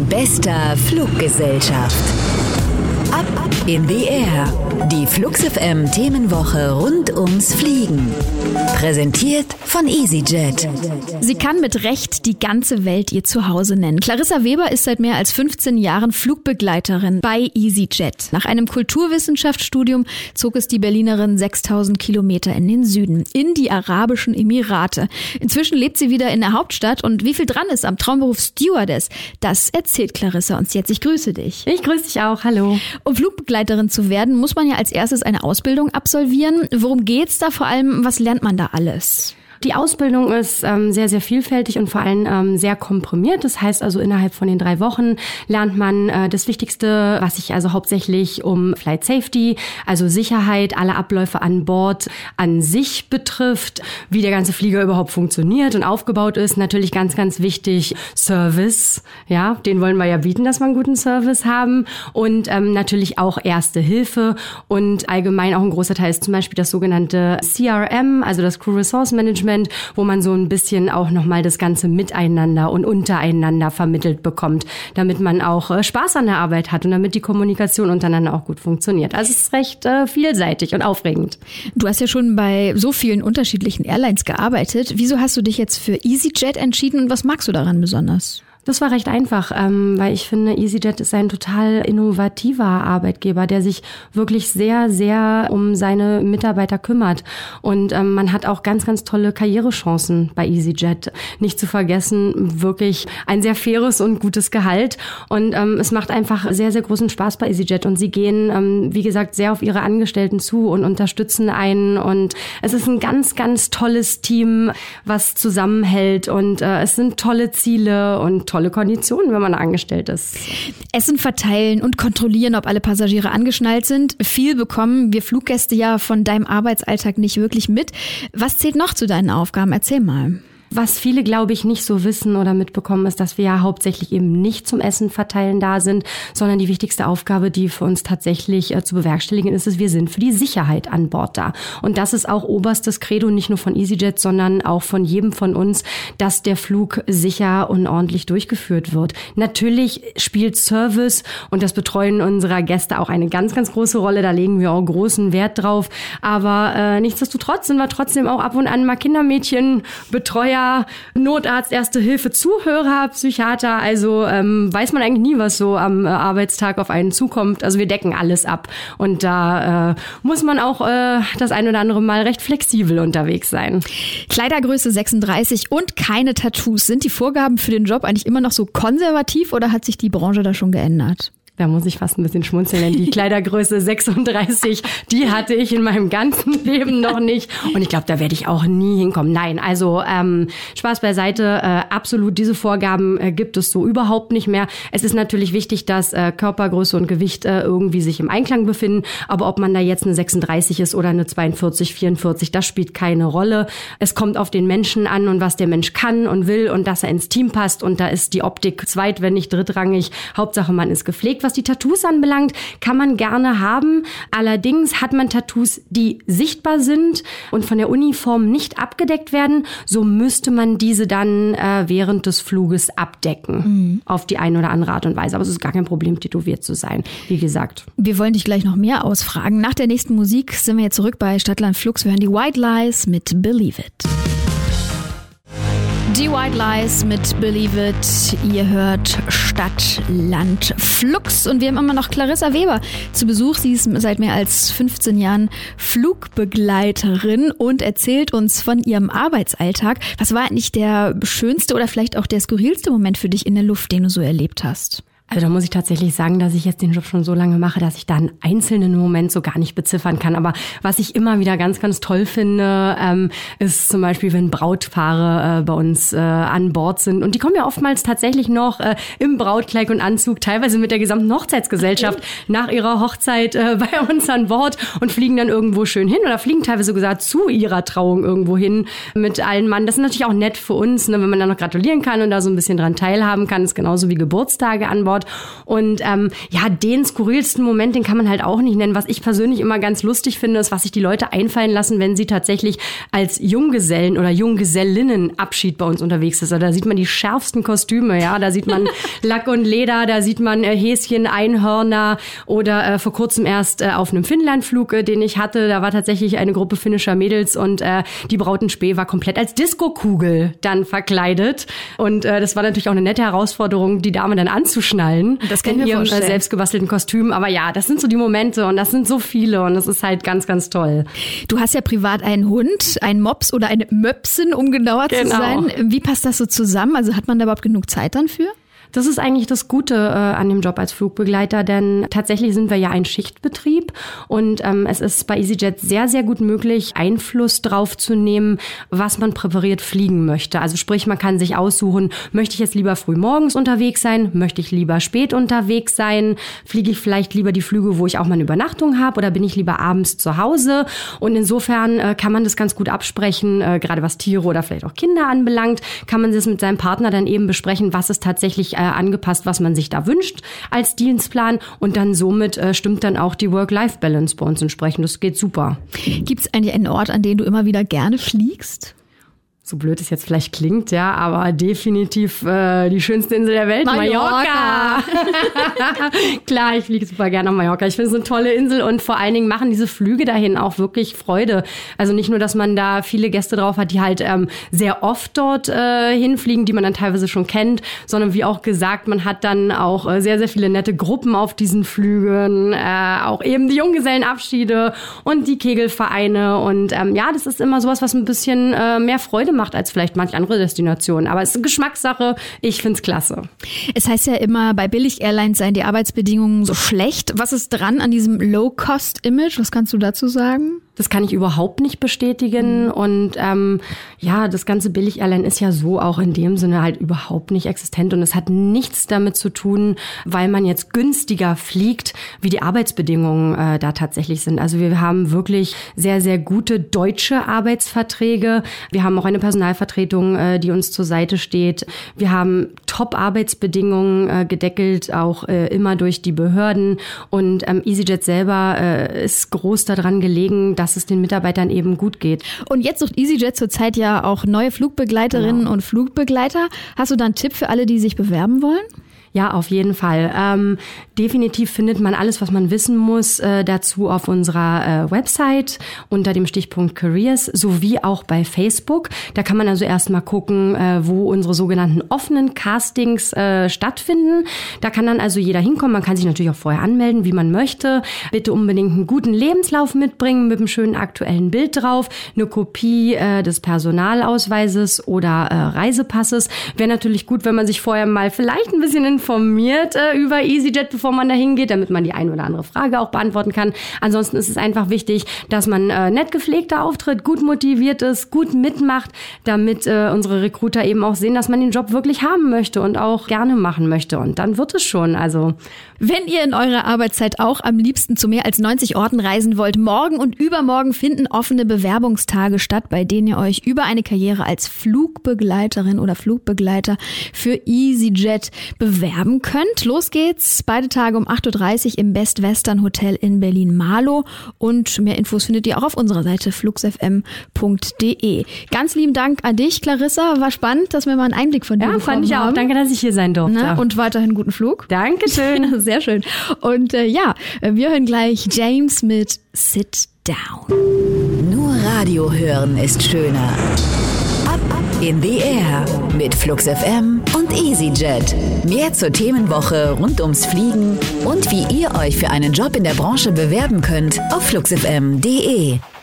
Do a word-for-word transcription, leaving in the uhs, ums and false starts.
bester Fluggesellschaft. Up in the Air. Die Flux F M Themenwoche rund ums Fliegen. Präsentiert von EasyJet. Sie kann mit Recht die ganze Welt ihr Zuhause nennen. Clarissa Weber ist seit mehr als fünfzehn Jahren Flugbegleiterin bei EasyJet. Nach einem Kulturwissenschaftsstudium zog es die Berlinerin sechstausend Kilometer in den Süden, in die Arabischen Emirate. Inzwischen lebt sie wieder in der Hauptstadt und wie viel dran ist am Traumberuf Stewardess, das erzählt Clarissa uns jetzt. Ich grüße dich. Ich grüße dich auch, hallo. Um Flugbegleiterin zu werden, muss man ja als erstes eine Ausbildung absolvieren. Worum geht's da vor allem? Was lernt man da alles? Die Ausbildung ist ähm, sehr, sehr vielfältig und vor allem ähm, sehr komprimiert. Das heißt also, innerhalb von den drei Wochen lernt man äh, das Wichtigste, was sich also hauptsächlich um Flight Safety, also Sicherheit, alle Abläufe an Bord an sich betrifft, wie der ganze Flieger überhaupt funktioniert und aufgebaut ist. Natürlich ganz, ganz wichtig Service, ja, den wollen wir ja bieten, dass wir einen guten Service haben und ähm, natürlich auch Erste Hilfe und allgemein auch ein großer Teil ist zum Beispiel das sogenannte C R M, also das Crew Resource Management, wo man so ein bisschen auch nochmal das ganze Miteinander und Untereinander vermittelt bekommt, damit man auch Spaß an der Arbeit hat und damit die Kommunikation untereinander auch gut funktioniert. Also es ist recht äh, vielseitig und aufregend. Du hast ja schon bei so vielen unterschiedlichen Airlines gearbeitet. Wieso hast du dich jetzt für EasyJet entschieden und was magst du daran besonders? Das war recht einfach, ähm, weil ich finde, EasyJet ist ein total innovativer Arbeitgeber, der sich wirklich sehr, sehr um seine Mitarbeiter kümmert. Und ähm, man hat auch ganz, ganz tolle Karrierechancen bei EasyJet. Nicht zu vergessen, wirklich ein sehr faires und gutes Gehalt. Und ähm, es macht einfach sehr, sehr großen Spaß bei EasyJet. Und sie gehen, ähm, wie gesagt, sehr auf ihre Angestellten zu und unterstützen einen. Und es ist ein ganz, ganz tolles Team, was zusammenhält. Und äh, es sind tolle Ziele und tolle Konditionen, wenn man angestellt ist. Essen verteilen und kontrollieren, ob alle Passagiere angeschnallt sind. Viel bekommen wir Fluggäste ja von deinem Arbeitsalltag nicht wirklich mit. Was zählt noch zu deinen Aufgaben? Erzähl mal. Was viele, glaube ich, nicht so wissen oder mitbekommen, ist, dass wir ja hauptsächlich eben nicht zum Essen verteilen da sind, sondern die wichtigste Aufgabe, die für uns tatsächlich äh, zu bewerkstelligen ist, ist, wir sind für die Sicherheit an Bord da. Und das ist auch oberstes Credo, nicht nur von EasyJet, sondern auch von jedem von uns, dass der Flug sicher und ordentlich durchgeführt wird. Natürlich spielt Service und das Betreuen unserer Gäste auch eine ganz, ganz große Rolle. Da legen wir auch großen Wert drauf. Aber äh, nichtsdestotrotz sind wir trotzdem auch ab und an mal Kindermädchen, Betreuer, Notarzt, Erste Hilfe, Zuhörer, Psychiater, also ähm, weiß man eigentlich nie, was so am äh, Arbeitstag auf einen zukommt. Also wir decken alles ab und da äh, muss man auch äh, das ein oder andere Mal recht flexibel unterwegs sein. Kleidergröße sechsunddreißig und keine Tattoos. Sind die Vorgaben für den Job eigentlich immer noch so konservativ oder hat sich die Branche da schon geändert? Da muss ich fast ein bisschen schmunzeln, denn die Kleidergröße sechsunddreißig, die hatte ich in meinem ganzen Leben noch nicht. Und ich glaube, da werde ich auch nie hinkommen. Nein, also ähm, Spaß beiseite, äh, absolut, diese Vorgaben äh, gibt es so überhaupt nicht mehr. Es ist natürlich wichtig, dass äh, Körpergröße und Gewicht äh, irgendwie sich im Einklang befinden. Aber ob man da jetzt eine sechsunddreißig ist oder eine zweiundvierzig, vierundvierzig, das spielt keine Rolle. Es kommt auf den Menschen an und was der Mensch kann und will und dass er ins Team passt. Und da ist die Optik zweit-, wenn nicht drittrangig. Hauptsache, man ist gepflegt. Was die Tattoos anbelangt, kann man gerne haben. Allerdings hat man Tattoos, die sichtbar sind und von der Uniform nicht abgedeckt werden. So müsste man diese dann äh, während des Fluges abdecken. Mhm. Auf die eine oder andere Art und Weise. Aber es ist gar kein Problem, tätowiert zu sein. Wie gesagt. Wir wollen dich gleich noch mehr ausfragen. Nach der nächsten Musik sind wir jetzt zurück bei Stadtland Flux. Wir hören die White Lies mit Believe It. Die White Lies mit Believe It. Ihr hört Stadt, Land, Flux. Und wir haben immer noch Clarissa Weber zu Besuch. Sie ist seit mehr als fünfzehn Jahren Flugbegleiterin und erzählt uns von ihrem Arbeitsalltag. Was war eigentlich der schönste oder vielleicht auch der skurrilste Moment für dich in der Luft, den du so erlebt hast? Also da muss ich tatsächlich sagen, dass ich jetzt den Job schon so lange mache, dass ich da einen einzelnen Moment so gar nicht beziffern kann. Aber was ich immer wieder ganz, ganz toll finde, ähm, ist zum Beispiel, wenn Brautpaare äh, bei uns äh, an Bord sind. Und die kommen ja oftmals tatsächlich noch äh, im Brautkleid und Anzug, teilweise mit der gesamten Hochzeitsgesellschaft nach ihrer Hochzeit äh, bei uns an Bord und fliegen dann irgendwo schön hin oder fliegen teilweise sogar zu ihrer Trauung irgendwo hin mit allen Mann. Das ist natürlich auch nett für uns, ne, wenn man da noch gratulieren kann und da so ein bisschen dran teilhaben kann. Das ist genauso wie Geburtstage an Bord. dort. Und ähm, ja, den skurrilsten Moment, den kann man halt auch nicht nennen. Was ich persönlich immer ganz lustig finde, ist, was sich die Leute einfallen lassen, wenn sie tatsächlich als Junggesellen oder Junggesellinnen Abschied bei uns unterwegs ist. Also da sieht man die schärfsten Kostüme, ja. Da sieht man Lack und Leder, da sieht man äh, Häschen, Einhörner oder äh, vor kurzem erst äh, auf einem Finnlandflug, äh, den ich hatte. Da war tatsächlich eine Gruppe finnischer Mädels und äh, die Brautenspee war komplett als Diskokugel dann verkleidet. Und äh, das war natürlich auch eine nette Herausforderung, die Dame dann anzuschnallen. Das kann ich mir vorstellen. In ihrem selbst gebastelten Kostüm. Aber ja, das sind so die Momente und das sind so viele und das ist halt ganz, ganz toll. Du hast ja privat einen Hund, einen Mops oder eine Möpsin, um genauer genau. zu sein. Wie passt das so zusammen? Also hat man da überhaupt genug Zeit dann für? Das ist eigentlich das Gute äh, an dem Job als Flugbegleiter, denn tatsächlich sind wir ja ein Schichtbetrieb und ähm, es ist bei EasyJet sehr, sehr gut möglich, Einfluss drauf zu nehmen, was man präpariert fliegen möchte. Also sprich, man kann sich aussuchen, möchte ich jetzt lieber früh morgens unterwegs sein, möchte ich lieber spät unterwegs sein, fliege ich vielleicht lieber die Flüge, wo ich auch mal eine Übernachtung habe oder bin ich lieber abends zu Hause? Und insofern äh, kann man das ganz gut absprechen, äh, gerade was Tiere oder vielleicht auch Kinder anbelangt, kann man das mit seinem Partner dann eben besprechen, was ist tatsächlich angepasst, was man sich da wünscht als Dienstplan und dann somit äh, stimmt dann auch die Work-Life-Balance bei uns entsprechend. Das geht super. Gibt es eigentlich einen Ort, an den du immer wieder gerne fliegst? So blöd es jetzt vielleicht klingt, ja, aber definitiv äh, die schönste Insel der Welt, Mallorca. Mallorca. Klar, ich fliege super gerne nach Mallorca. Ich finde es eine tolle Insel und vor allen Dingen machen diese Flüge dahin auch wirklich Freude. Also nicht nur, dass man da viele Gäste drauf hat, die halt ähm, sehr oft dort äh, hinfliegen, die man dann teilweise schon kennt, sondern wie auch gesagt, man hat dann auch äh, sehr, sehr viele nette Gruppen auf diesen Flügen, äh, auch eben die Junggesellenabschiede und die Kegelvereine und ähm, ja, das ist immer sowas, was ein bisschen äh, mehr Freude macht als vielleicht manche andere Destinationen. Aber es ist eine Geschmackssache. Ich finde es klasse. Es heißt ja immer, bei Billig-Airlines seien die Arbeitsbedingungen so schlecht. Was ist dran an diesem Low-Cost-Image? Was kannst du dazu sagen? Das kann ich überhaupt nicht bestätigen. Mhm. Und ähm, ja, das ganze Billig-Airline ist ja so auch in dem Sinne halt überhaupt nicht existent. Und es hat nichts damit zu tun, weil man jetzt günstiger fliegt, wie die Arbeitsbedingungen äh, da tatsächlich sind. Also wir haben wirklich sehr, sehr gute deutsche Arbeitsverträge. Wir haben auch eine Personalvertretung, äh, die uns zur Seite steht. Wir haben Top-Arbeitsbedingungen äh, gedeckelt, auch äh, immer durch die Behörden. Und ähm, EasyJet selber äh, ist groß daran gelegen, dass es den Mitarbeitern eben gut geht. Und jetzt sucht EasyJet zurzeit ja auch neue Flugbegleiterinnen genau. und Flugbegleiter. Hast du da einen Tipp für alle, die sich bewerben wollen? Ja, auf jeden Fall. Ähm, definitiv findet man alles, was man wissen muss, äh, dazu auf unserer äh, Website unter dem Stichpunkt Careers sowie auch bei Facebook. Da kann man also erstmal gucken, äh, wo unsere sogenannten offenen Castings äh, stattfinden. Da kann dann also jeder hinkommen. Man kann sich natürlich auch vorher anmelden, wie man möchte. Bitte unbedingt einen guten Lebenslauf mitbringen mit einem schönen aktuellen Bild drauf, eine Kopie äh, des Personalausweises oder äh, Reisepasses. Wäre natürlich gut, wenn man sich vorher mal vielleicht ein bisschen informiert äh, über EasyJet, bevor man da hingeht, damit man die eine oder andere Frage auch beantworten kann. Ansonsten ist es einfach wichtig, dass man äh, nett gepflegter auftritt, gut motiviert ist, gut mitmacht, damit äh, unsere Recruiter eben auch sehen, dass man den Job wirklich haben möchte und auch gerne machen möchte. Und dann wird es schon. Also wenn ihr in eurer Arbeitszeit auch am liebsten zu mehr als neunzig Orten reisen wollt, morgen und übermorgen finden offene Bewerbungstage statt, bei denen ihr euch über eine Karriere als Flugbegleiterin oder Flugbegleiter für EasyJet bewerben könnt. Los geht's. Beide Tage um acht Uhr dreißig im Best Western Hotel in Berlin-Marlow. Und mehr Infos findet ihr auch auf unserer Seite flugsfm punkt de. Ganz lieben Dank an dich, Clarissa. War spannend, dass wir mal einen Einblick von dir ja, bekommen haben. Ja, fand ich auch. Danke, dass ich hier sein durfte. Na, und weiterhin guten Flug. Dankeschön. Sehr schön. Und äh, ja, wir hören gleich James mit Sit Down. Nur Radio hören ist schöner. Up, up in the air mit FluxFM und EasyJet. Mehr zur Themenwoche rund ums Fliegen und wie ihr euch für einen Job in der Branche bewerben könnt auf flugsfm punkt de.